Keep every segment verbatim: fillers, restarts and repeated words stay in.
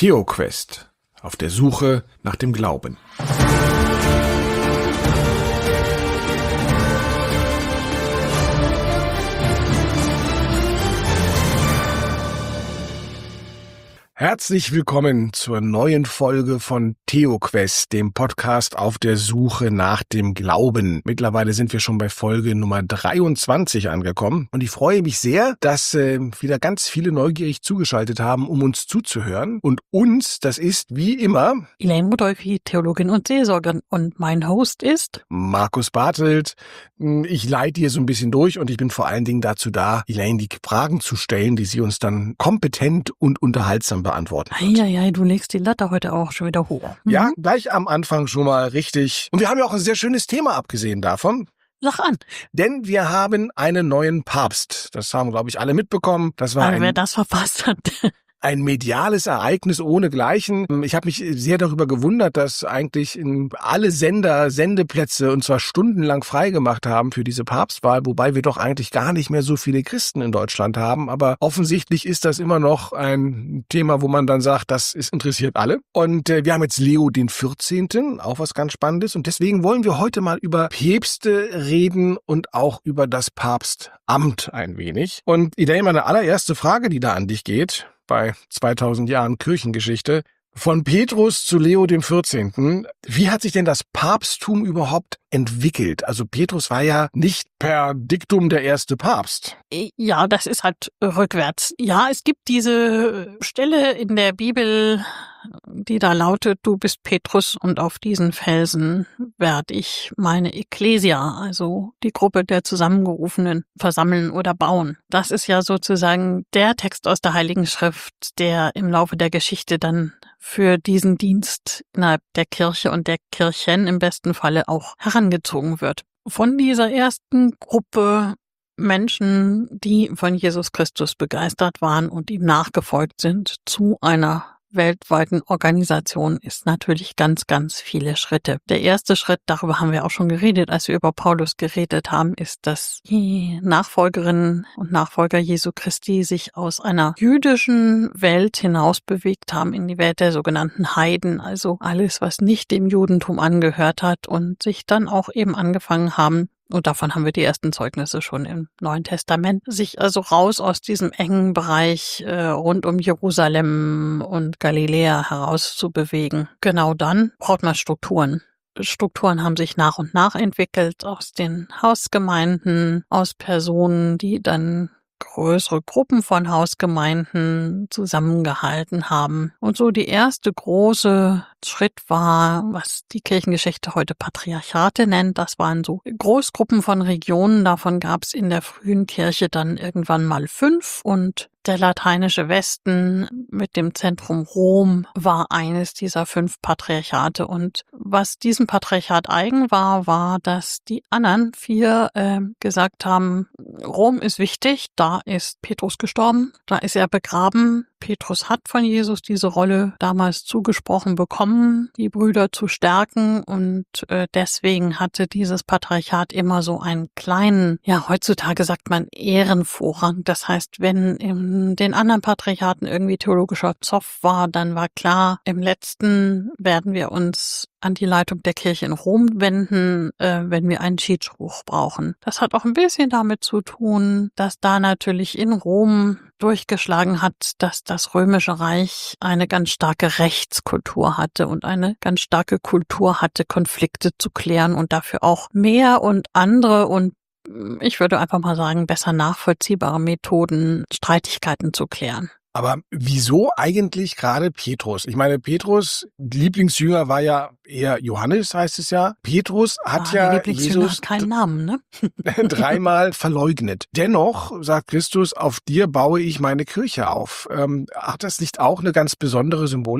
TheoQuest. Auf der Suche nach dem Glauben. Herzlich willkommen zur neuen Folge von TheoQuest, dem Podcast auf der Suche nach dem Glauben. Mittlerweile sind wir schon bei Folge Nummer dreiundzwanzig angekommen und ich freue mich sehr, dass äh, wieder ganz viele neugierig zugeschaltet haben, um uns zuzuhören. Und uns, das ist wie immer Elaine Rudolphi, Theologin und Seelsorgerin, und mein Host ist Markus Bartelt. Ich leite hier so ein bisschen durch und ich bin vor allen Dingen dazu da, Elaine die Fragen zu stellen, die sie uns dann kompetent und unterhaltsam beantworten wird. Eieiei, du legst die Latte heute auch schon wieder hoch. Mhm. Ja, gleich am Anfang schon mal richtig. Und wir haben ja auch ein sehr schönes Thema abgesehen davon. Sag an. Denn wir haben einen neuen Papst. Das haben, glaube ich, alle mitbekommen. Das war Also, ein, wer das verpasst hat. ein mediales Ereignis ohnegleichen. Ich habe mich sehr darüber gewundert, dass eigentlich alle Sender Sendeplätze und zwar stundenlang freigemacht haben für diese Papstwahl, wobei wir doch eigentlich gar nicht mehr so viele Christen in Deutschland haben. Aber offensichtlich ist das immer noch ein Thema, wo man dann sagt, das ist, interessiert alle. Und äh, wir haben jetzt Leo den vierzehnten, auch was ganz Spannendes. Und deswegen wollen wir heute mal über Päpste reden und auch über das Papstamt ein wenig. Und Elaine, meine allererste Frage, die da an dich geht, bei zweitausend Jahren Kirchengeschichte, von Petrus zu Leo dem vierzehnten. Wie hat sich denn das Papsttum überhaupt entwickelt? Also Petrus war ja nicht per Diktum der erste Papst. Ja, das ist halt rückwärts. Ja, es gibt diese Stelle in der Bibel, die da lautet, du bist Petrus und auf diesen Felsen werde ich meine Ekklesia, also die Gruppe der Zusammengerufenen, versammeln oder bauen. Das ist ja sozusagen der Text aus der Heiligen Schrift, der im Laufe der Geschichte dann für diesen Dienst innerhalb der Kirche und der Kirchen im besten Falle auch herangezogen wird. Von dieser ersten Gruppe Menschen, die von Jesus Christus begeistert waren und ihm nachgefolgt sind, zu einer weltweiten Organisation ist natürlich ganz, ganz viele Schritte. Der erste Schritt, darüber haben wir auch schon geredet, als wir über Paulus geredet haben, ist, dass die Nachfolgerinnen und Nachfolger Jesu Christi sich aus einer jüdischen Welt hinaus bewegt haben in die Welt der sogenannten Heiden, also alles, was nicht dem Judentum angehört hat, und sich dann auch eben angefangen haben, und davon haben wir die ersten Zeugnisse schon im Neuen Testament, sich also raus aus diesem engen Bereich äh, rund um Jerusalem und Galiläa herauszubewegen. Genau dann braucht man Strukturen. Strukturen haben sich nach und nach entwickelt aus den Hausgemeinden, aus Personen, die dann größere Gruppen von Hausgemeinden zusammengehalten haben. Und so die erste große Schritt war, was die Kirchengeschichte heute Patriarchate nennt. Das waren so Großgruppen von Regionen. Davon gab es in der frühen Kirche dann irgendwann mal fünf, und der lateinische Westen mit dem Zentrum Rom war eines dieser fünf Patriarchate. Und was diesem Patriarchat eigen war, war, dass die anderen vier äh, gesagt haben, Rom ist wichtig, da ist Petrus gestorben, da ist er begraben. Petrus hat von Jesus diese Rolle damals zugesprochen bekommen, die Brüder zu stärken, und äh, deswegen hatte dieses Patriarchat immer so einen kleinen, ja, heutzutage sagt man Ehrenvorrang. Das heißt, wenn in den anderen Patriarchaten irgendwie theologischer Zoff war, dann war klar, im letzten werden wir uns an die Leitung der Kirche in Rom wenden, äh, wenn wir einen Schiedsspruch brauchen. Das hat auch ein bisschen damit zu tun, dass da natürlich in Rom durchgeschlagen hat, dass das Römische Reich eine ganz starke Rechtskultur hatte und eine ganz starke Kultur hatte, Konflikte zu klären und dafür auch mehr und andere und ich würde einfach mal sagen, besser nachvollziehbare Methoden, Streitigkeiten zu klären. Aber wieso eigentlich gerade Petrus? Ich meine, Petrus, Lieblingsjünger war ja eher Johannes, heißt es ja. Petrus hat ah, ja Lieblingsjünger Jesus hat keinen Namen, ne? dreimal verleugnet. Dennoch sagt Christus, auf dir baue ich meine Kirche auf. Ähm, hat das nicht auch eine ganz besondere Symbolik?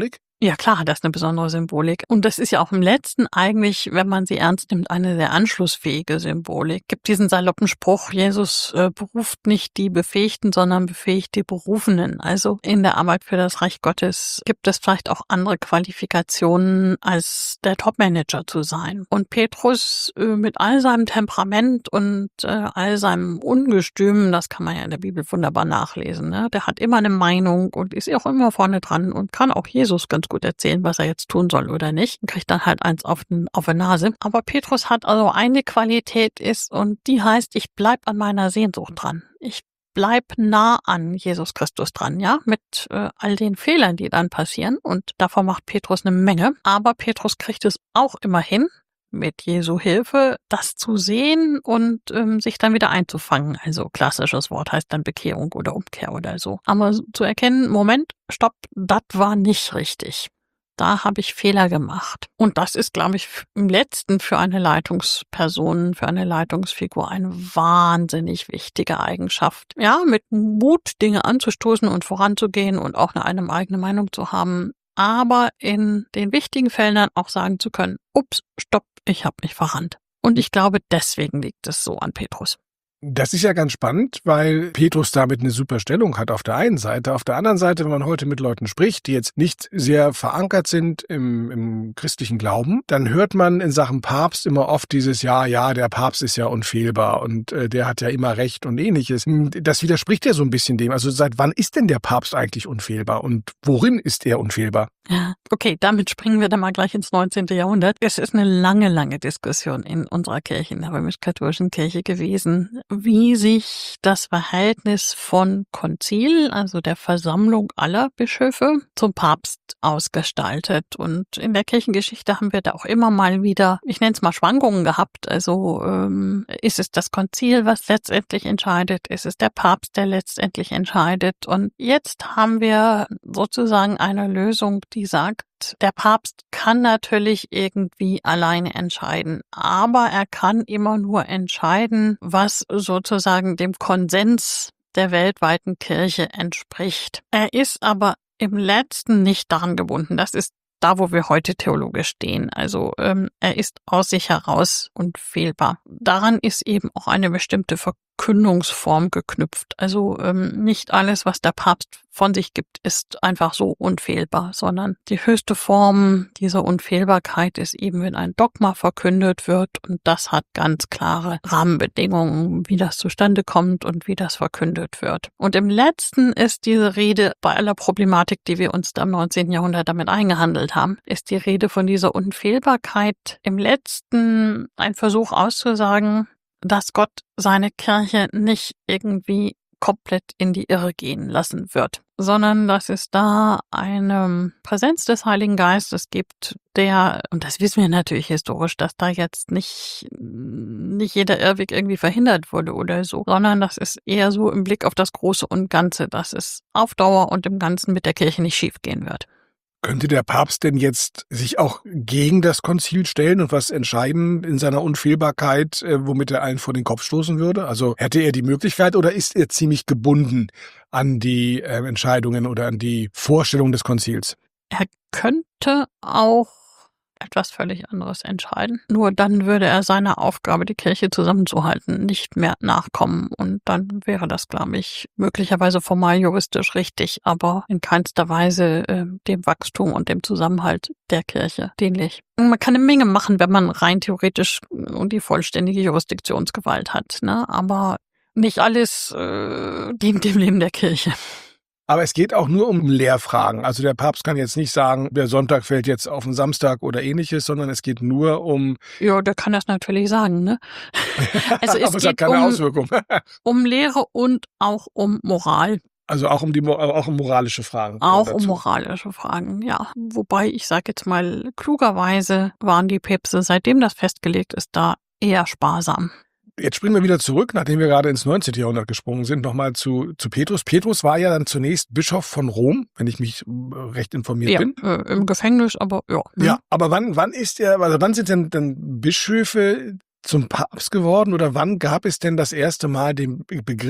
Ja, klar hat das eine besondere Symbolik. Und das ist ja auch im Letzten eigentlich, wenn man sie ernst nimmt, eine sehr anschlussfähige Symbolik. Gibt diesen saloppen Spruch, Jesus äh, beruft nicht die Befähigten, sondern befähigt die Berufenen. Also in der Arbeit für das Reich Gottes gibt es vielleicht auch andere Qualifikationen, als der Topmanager zu sein. Und Petrus äh, mit all seinem Temperament und äh, all seinem Ungestüm, das kann man ja in der Bibel wunderbar nachlesen, ne? Der hat immer eine Meinung und ist auch immer vorne dran und kann auch Jesus ganz gut erzählen, was er jetzt tun soll oder nicht. Und kriegt dann halt eins auf, den, auf die Nase. Aber Petrus hat also eine Qualität ist und die heißt, ich bleib an meiner Sehnsucht dran. Ich bleib nah an Jesus Christus dran, ja, mit äh, all den Fehlern, die dann passieren. Und davon macht Petrus eine Menge. Aber Petrus kriegt es auch immer hin, mit Jesu Hilfe, das zu sehen und ähm, sich dann wieder einzufangen. Also klassisches Wort heißt dann Bekehrung oder Umkehr oder so. Aber zu erkennen, Moment, stopp, das war nicht richtig. Da habe ich Fehler gemacht. Und das ist, glaube ich, im Letzten für eine Leitungsperson, für eine Leitungsfigur eine wahnsinnig wichtige Eigenschaft. Ja, mit Mut Dinge anzustoßen und voranzugehen und auch eine eigene Meinung zu haben, aber in den wichtigen Fällen dann auch sagen zu können, ups, stopp, ich habe mich verrannt. Und ich glaube, deswegen liegt es so an Petrus. Das ist ja ganz spannend, weil Petrus damit eine super Stellung hat auf der einen Seite. Auf der anderen Seite, wenn man heute mit Leuten spricht, die jetzt nicht sehr verankert sind im, im christlichen Glauben, dann hört man in Sachen Papst immer oft dieses, ja, ja, der Papst ist ja unfehlbar und äh, der hat ja immer Recht und Ähnliches. Das widerspricht ja so ein bisschen dem. Also seit wann ist denn der Papst eigentlich unfehlbar und worin ist er unfehlbar? Ja, okay, damit springen wir dann mal gleich ins neunzehnten Jahrhundert. Es ist eine lange, lange Diskussion in unserer Kirche, in der römisch-katholischen Kirche gewesen, wie sich das Verhältnis von Konzil, also der Versammlung aller Bischöfe, zum Papst ausgestaltet. Und in der Kirchengeschichte haben wir da auch immer mal wieder, ich nenne es mal Schwankungen gehabt. Also ähm, ist es das Konzil, was letztendlich entscheidet? Ist es der Papst, der letztendlich entscheidet? Und jetzt haben wir sozusagen eine Lösung, die sagt, der Papst kann natürlich irgendwie alleine entscheiden, aber er kann immer nur entscheiden, was sozusagen dem Konsens der weltweiten Kirche entspricht. Er ist aber im Letzten nicht daran gebunden. Das ist da, wo wir heute theologisch stehen. Also ähm, er ist aus sich heraus unfehlbar. Daran ist eben auch eine bestimmte Verkündungsform geknüpft. Also ähm, nicht alles, was der Papst von sich gibt, ist einfach so unfehlbar, sondern die höchste Form dieser Unfehlbarkeit ist eben, wenn ein Dogma verkündet wird und das hat ganz klare Rahmenbedingungen, wie das zustande kommt und wie das verkündet wird. Und im Letzten ist diese Rede, bei aller Problematik, die wir uns da im neunzehnten Jahrhundert damit eingehandelt haben, ist die Rede von dieser Unfehlbarkeit im Letzten ein Versuch auszusagen, dass Gott seine Kirche nicht irgendwie komplett in die Irre gehen lassen wird, sondern dass es da eine Präsenz des Heiligen Geistes gibt, der, und das wissen wir natürlich historisch, dass da jetzt nicht, nicht jeder Irrweg irgendwie verhindert wurde oder so, sondern das ist eher so im Blick auf das Große und Ganze, dass es auf Dauer und im Ganzen mit der Kirche nicht schiefgehen wird. Könnte der Papst denn jetzt sich auch gegen das Konzil stellen und was entscheiden in seiner Unfehlbarkeit, äh, womit er allen vor den Kopf stoßen würde? Also hätte er die Möglichkeit oder ist er ziemlich gebunden an die äh, Entscheidungen oder an die Vorstellung des Konzils? Er könnte auch etwas völlig anderes entscheiden. Nur dann würde er seiner Aufgabe, die Kirche zusammenzuhalten, nicht mehr nachkommen. Und dann wäre das, glaube ich, möglicherweise formal juristisch richtig, aber in keinster Weise äh, dem Wachstum und dem Zusammenhalt der Kirche dienlich. Man kann eine Menge machen, wenn man rein theoretisch und die vollständige Jurisdiktionsgewalt hat, ne? Aber nicht alles äh, dient dem Leben der Kirche. Aber es geht auch nur um Lehrfragen. Also der Papst kann jetzt nicht sagen, der Sonntag fällt jetzt auf den Samstag oder ähnliches, sondern es geht nur um... Ja, der kann das natürlich sagen, ne? Also es Aber es geht hat keine um, Auswirkung. um Lehre und auch um Moral. Also auch um die auch um moralische Fragen. Auch um moralische Fragen, ja. Wobei, ich sage jetzt mal, klugerweise waren die Päpste, seitdem das festgelegt ist, da eher sparsam. Jetzt springen wir wieder zurück, nachdem wir gerade ins neunzehnten Jahrhundert gesprungen sind, nochmal zu, zu Petrus. Petrus war ja dann zunächst Bischof von Rom, wenn ich mich recht informiert ja, bin. Äh, im Gefängnis, aber ja. Ja, aber wann, wann ist er, also wann sind denn dann Bischöfe zum Papst geworden oder wann gab es denn das erste Mal den Begriff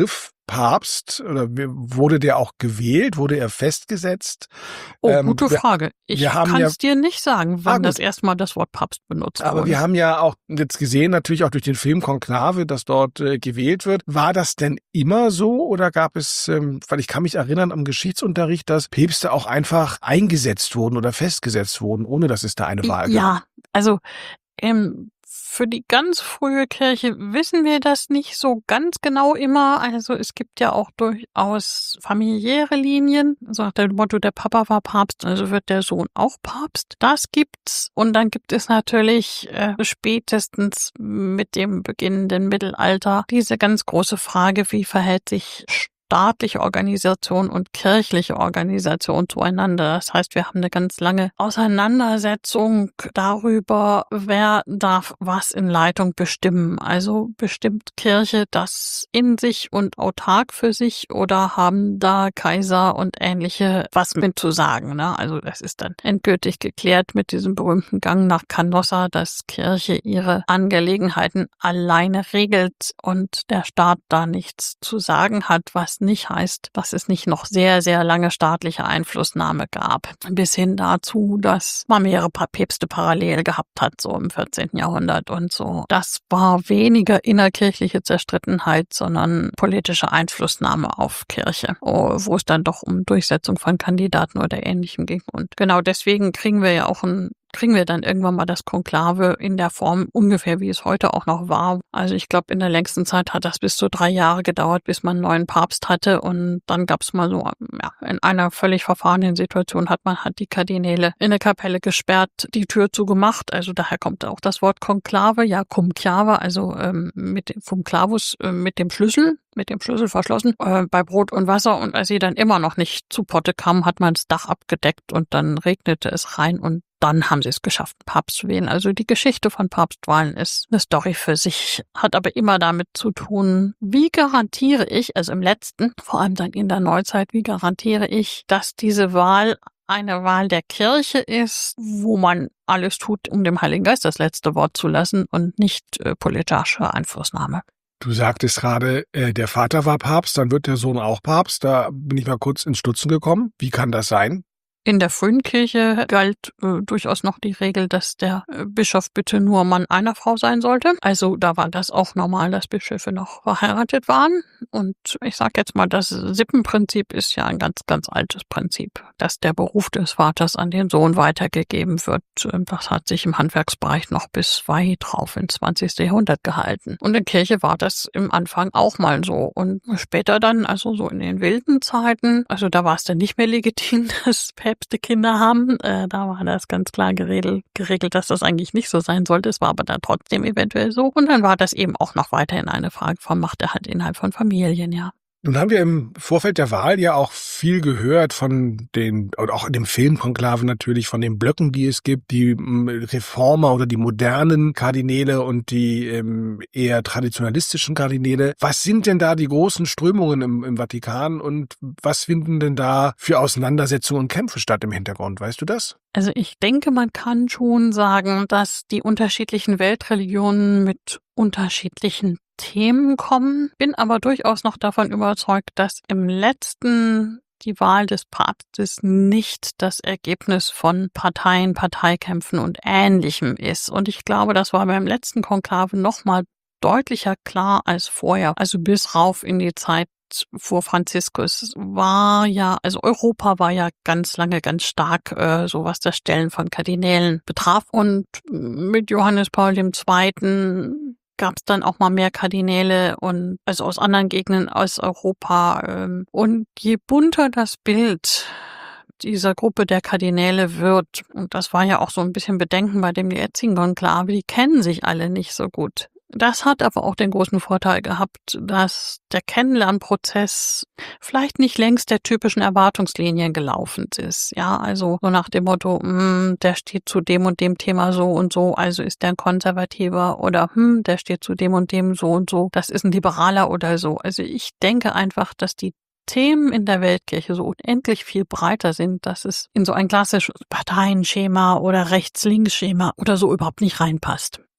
Papst oder wurde der auch gewählt? Wurde er festgesetzt? Oh, Ähm, gute wir, Frage. Ich wir haben kann ja, es dir nicht sagen, ah wann das gut, erste Mal das Wort Papst benutzt aber wurde. wir haben ja auch jetzt gesehen, natürlich auch durch den Film Konklave, dass dort äh, gewählt wird. War das denn immer so oder gab es, ähm, weil ich kann mich erinnern am Geschichtsunterricht, dass Päpste auch einfach eingesetzt wurden oder festgesetzt wurden, ohne dass es da eine Wahl gab? Ja, also ähm, für die ganz frühe Kirche wissen wir das nicht so ganz genau immer. Also es gibt ja auch durchaus familiäre Linien. So nach dem Motto, der Papa war Papst, also wird der Sohn auch Papst. Das gibt's. Und dann gibt es natürlich äh, spätestens mit dem beginnenden Mittelalter diese ganz große Frage, wie verhält sich staatliche Organisation und kirchliche Organisation zueinander. Das heißt, wir haben eine ganz lange Auseinandersetzung darüber, wer darf was in Leitung bestimmen. Also bestimmt Kirche das in sich und autark für sich oder haben da Kaiser und ähnliche was mit zu sagen, ne? Also das ist dann endgültig geklärt mit diesem berühmten Gang nach Canossa, dass Kirche ihre Angelegenheiten alleine regelt und der Staat da nichts zu sagen hat, was nicht heißt, dass es nicht noch sehr, sehr lange staatliche Einflussnahme gab. Bis hin dazu, dass man mehrere Päpste parallel gehabt hat, so im vierzehnten Jahrhundert und so. Das war weniger innerkirchliche Zerstrittenheit, sondern politische Einflussnahme auf Kirche, wo es dann doch um Durchsetzung von Kandidaten oder Ähnlichem ging. Und genau deswegen kriegen wir ja auch ein kriegen wir dann irgendwann mal das Konklave in der Form ungefähr, wie es heute auch noch war. Also ich glaube, in der längsten Zeit hat das bis zu drei Jahre gedauert, bis man einen neuen Papst hatte. Und dann gab es mal so, ja, in einer völlig verfahrenen Situation hat man hat die Kardinäle in eine Kapelle gesperrt, die Tür zugemacht. Also daher kommt auch das Wort Konklave, ja, cum clave, also ähm, mit dem cum clavus, äh, mit dem Schlüssel. mit dem Schlüssel verschlossen, äh, bei Brot und Wasser. Und als sie dann immer noch nicht zu Potte kamen, hat man das Dach abgedeckt und dann regnete es rein und dann haben sie es geschafft, Papst zu wählen. Also die Geschichte von Papstwahlen ist eine Story für sich, hat aber immer damit zu tun, wie garantiere ich, also im letzten, vor allem dann in der Neuzeit, wie garantiere ich, dass diese Wahl eine Wahl der Kirche ist, wo man alles tut, um dem Heiligen Geist das letzte Wort zu lassen und nicht äh, politische Einflussnahme. Du sagtest gerade, äh, der Vater war Papst, dann wird der Sohn auch Papst. Da bin ich mal kurz ins Stutzen gekommen. Wie kann das sein? In der frühen Kirche galt äh, durchaus noch die Regel, dass der äh, Bischof bitte nur Mann einer Frau sein sollte. Also da war das auch normal, dass Bischöfe noch verheiratet waren. Und ich sage jetzt mal, das Sippenprinzip ist ja ein ganz, ganz altes Prinzip, dass der Beruf des Vaters an den Sohn weitergegeben wird. Das hat sich im Handwerksbereich noch bis weit drauf ins zwanzigsten Jahrhundert gehalten. Und in der Kirche war das im Anfang auch mal so. Und später dann, also so in den wilden Zeiten, also da war es dann nicht mehr legitim, dass Päpste Kinder haben. Äh, da war das ganz klar geregelt, geregelt, dass das eigentlich nicht so sein sollte. Es war aber dann trotzdem eventuell so. Und dann war das eben auch noch weiterhin eine Frage von Machterhalt innerhalb von Familien, ja. Nun haben wir im Vorfeld der Wahl ja auch viel gehört von den, oder auch in dem Film Konklave natürlich, von den Blöcken, die es gibt, die Reformer oder die modernen Kardinäle und die ähm, eher traditionalistischen Kardinäle. Was sind denn da die großen Strömungen im, im Vatikan und was finden denn da für Auseinandersetzungen und Kämpfe statt im Hintergrund? Weißt du das? Also ich denke, man kann schon sagen, dass die unterschiedlichen Weltreligionen mit unterschiedlichen Themen kommen, bin aber durchaus noch davon überzeugt, dass im letzten die Wahl des Papstes nicht das Ergebnis von Parteien, Parteikämpfen und Ähnlichem ist. Und ich glaube, das war beim letzten Konklave noch mal deutlicher klar als vorher. Also bis rauf in die Zeit vor Franziskus war ja, also Europa war ja ganz lange ganz stark, äh, so was das Stellen von Kardinälen betraf. Und mit Johannes Paul der Zweite gab es dann auch mal mehr Kardinäle und also aus anderen Gegenden aus Europa. Ähm, und je bunter das Bild dieser Gruppe der Kardinäle wird, und das war ja auch so ein bisschen Bedenken bei dem jetzigen Konklave, die kennen sich alle nicht so gut. Das hat aber auch den großen Vorteil gehabt, dass der Kennenlernprozess vielleicht nicht längs der typischen Erwartungslinien gelaufen ist. Ja, also so nach dem Motto, hm, der steht zu dem und dem Thema so und so, also ist der ein Konservativer, oder hm, der steht zu dem und dem so und so, das ist ein Liberaler oder so. Also ich denke einfach, dass die Themen in der Weltkirche so unendlich viel breiter sind, dass es in so ein klassisches Parteienschema oder Rechts-Links-Schema oder so überhaupt nicht reinpasst.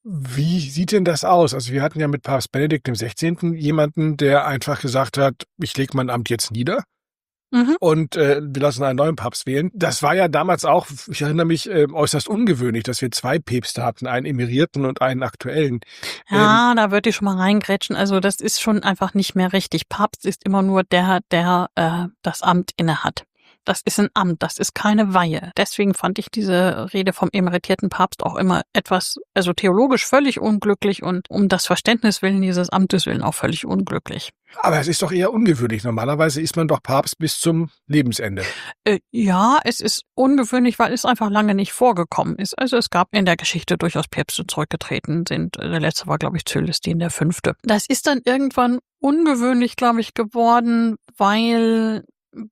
Wie sieht denn das aus? Also wir hatten ja mit Papst Benedikt dem Sechzehnten jemanden, der einfach gesagt hat, ich lege mein Amt jetzt nieder. Mhm. Und äh, wir lassen einen neuen Papst wählen. Das war ja damals auch, ich erinnere mich, äh, äußerst ungewöhnlich, dass wir zwei Päpste hatten, einen emirierten und einen aktuellen. Ja, ähm, da würde ich schon mal reingrätschen. Also das ist schon einfach nicht mehr richtig. Papst ist immer nur der, der äh, das Amt innehat. Das ist ein Amt, das ist keine Weihe. Deswegen fand ich diese Rede vom emeritierten Papst auch immer etwas, also theologisch völlig unglücklich und um das Verständnis willen dieses Amtes willen auch völlig unglücklich. Aber es ist doch eher ungewöhnlich. Normalerweise ist man doch Papst bis zum Lebensende. Äh, ja, es ist ungewöhnlich, weil es einfach lange nicht vorgekommen ist. Also es gab in der Geschichte durchaus Päpste zurückgetreten sind. Der letzte war, glaube ich, Zölestin der Fünfte. Das ist dann irgendwann ungewöhnlich, glaube ich, geworden, weil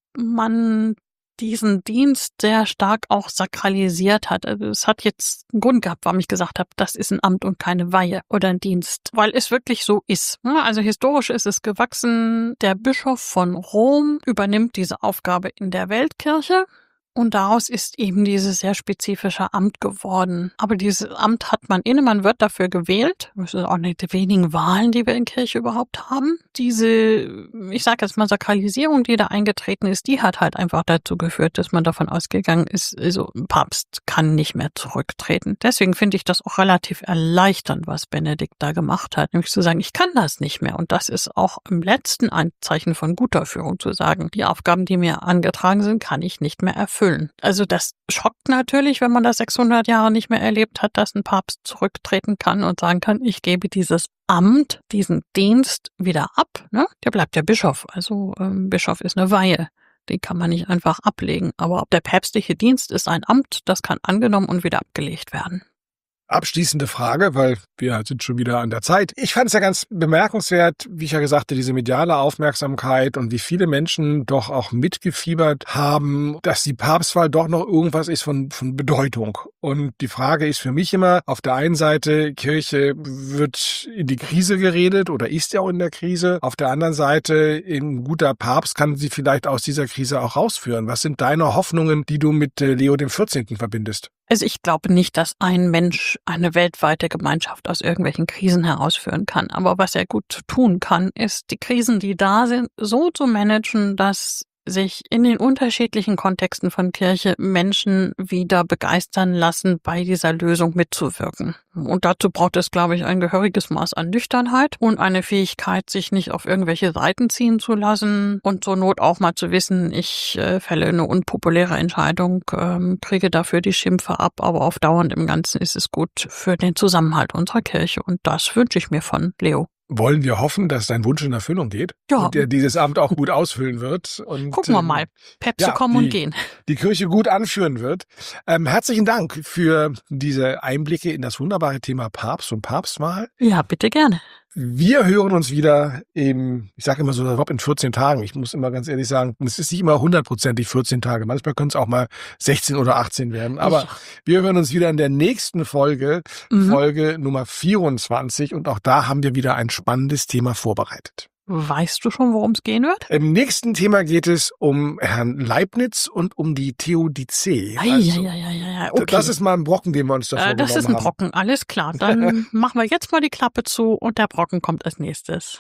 man diesen Dienst sehr stark auch sakralisiert hat. Also es hat jetzt einen Grund gehabt, warum ich gesagt habe, das ist ein Amt und keine Weihe oder ein Dienst, weil es wirklich so ist. Also historisch ist es gewachsen, der Bischof von Rom übernimmt diese Aufgabe in der Weltkirche. Und daraus ist eben dieses sehr spezifische Amt geworden. Aber dieses Amt hat man inne, man wird dafür gewählt. Das ist auch eine der wenigen Wahlen, die wir in Kirche überhaupt haben. Diese, ich sage jetzt mal, Sakralisierung, die da eingetreten ist, die hat halt einfach dazu geführt, dass man davon ausgegangen ist, also ein Papst kann nicht mehr zurücktreten. Deswegen finde ich das auch relativ erleichternd, was Benedikt da gemacht hat. Nämlich zu sagen, ich kann das nicht mehr. Und das ist auch im letzten ein Zeichen von guter Führung, zu sagen, die Aufgaben, die mir angetragen sind, kann ich nicht mehr erfüllen. Also das schockt natürlich, wenn man das sechshundert Jahre nicht mehr erlebt hat, dass ein Papst zurücktreten kann und sagen kann, ich gebe dieses Amt, diesen Dienst wieder ab. Ne? Der bleibt der Bischof. Also ähm, Bischof ist eine Weihe. Die kann man nicht einfach ablegen. Aber der päpstliche Dienst ist ein Amt, das kann angenommen und wieder abgelegt werden. Abschließende Frage, weil wir sind schon wieder an der Zeit. Ich fand es ja ganz bemerkenswert, wie ich ja gesagt habe, diese mediale Aufmerksamkeit und wie viele Menschen doch auch mitgefiebert haben, dass die Papstwahl doch noch irgendwas ist von, von Bedeutung. Und die Frage ist für mich immer, auf der einen Seite, Kirche wird in die Krise geredet oder ist ja auch in der Krise. Auf der anderen Seite, ein guter Papst kann sie vielleicht aus dieser Krise auch rausführen. Was sind deine Hoffnungen, die du mit Leo dem vierzehnten verbindest? Also ich glaube nicht, dass ein Mensch eine weltweite Gemeinschaft aus irgendwelchen Krisen herausführen kann. Aber was er gut tun kann, ist, die Krisen, die da sind, so zu managen, dass sich in den unterschiedlichen Kontexten von Kirche Menschen wieder begeistern lassen, bei dieser Lösung mitzuwirken. Und dazu braucht es, glaube ich, ein gehöriges Maß an Nüchternheit und eine Fähigkeit, sich nicht auf irgendwelche Seiten ziehen zu lassen und zur Not auch mal zu wissen, ich äh, fälle eine unpopuläre Entscheidung, ähm, kriege dafür die Schimpfe ab, aber auf Dauer und im Ganzen ist es gut für den Zusammenhalt unserer Kirche. Und das wünsche ich mir von Leo. Wollen wir hoffen, dass dein Wunsch in Erfüllung geht ja. und er dieses Amt auch gut ausfüllen wird. Und, gucken wir mal. Päpste ja, kommen die, und gehen. Die Kirche gut anführen wird. Ähm, herzlichen Dank für diese Einblicke in das wunderbare Thema Papst und Papstwahl. Ja, bitte gerne. Wir hören uns wieder im, ich sage immer so, überhaupt in vierzehn Tagen. Ich muss immer ganz ehrlich sagen, es ist nicht immer hundertprozentig vierzehn Tage. Manchmal können es auch mal sechzehn oder achtzehn werden. Aber ich. wir hören uns wieder in der nächsten Folge, mhm. Folge Nummer vierundzwanzig. Und auch da haben wir wieder ein spannendes Thema vorbereitet. Weißt du schon, worum es gehen wird? Im nächsten Thema geht es um Herrn Leibniz und um die Theodizee. Also, ja, ja, ja, ja, okay. Das ist mal ein Brocken, den wir uns da äh, vorgenommen haben. Das ist ein Brocken, haben. Alles klar. Dann machen wir jetzt mal die Klappe zu und der Brocken kommt als nächstes.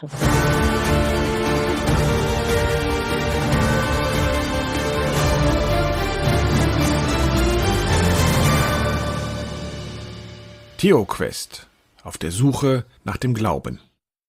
TheoQuest. Auf der Suche nach dem Glauben.